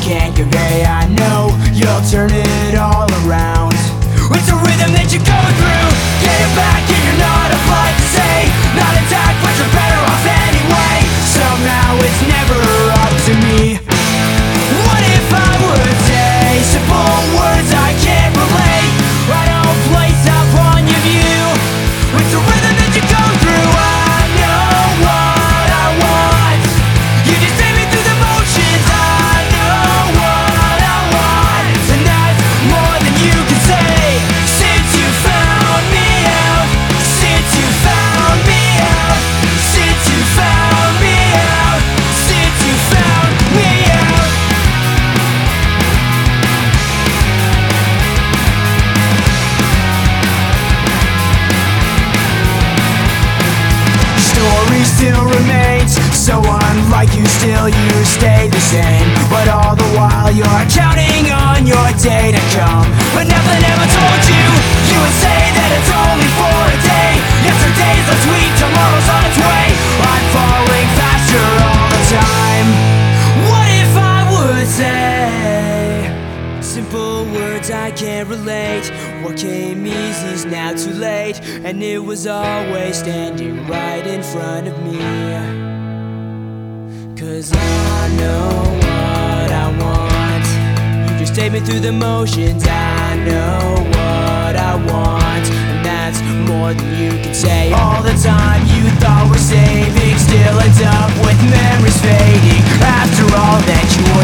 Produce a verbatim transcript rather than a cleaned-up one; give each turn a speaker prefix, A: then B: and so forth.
A: can't convey. I know you'll turn it all around. It's a rhythm that you go through. Get it back and you're not afraid to say, not intact but you're better off anyway. Somehow it's never up to me. What if I would say simple words I can't relate? I don't place upon your view. It's a rhythm that you go through. I know what I want. You just take me through the motions. I know what I want, and that's more than you can say. Since you found me out, since you found me out, since you found me out, since you found me out. Story still remains, so unlike you, still you stay the same. But all the while you're counting on your day to come. But nothing ever told you, you would say that it's only for a day. Yesterday's last week, tomorrow's on its way. I'm falling faster all the time. What if I would say simple words I can't relate? What came easy's now too late, and it was always standing right in front of me. Cause I know what I want. You just take me through the motions. I know what I want, and that's more than you can say. All the time you thought we're saving still ends up with memories fading. After all that you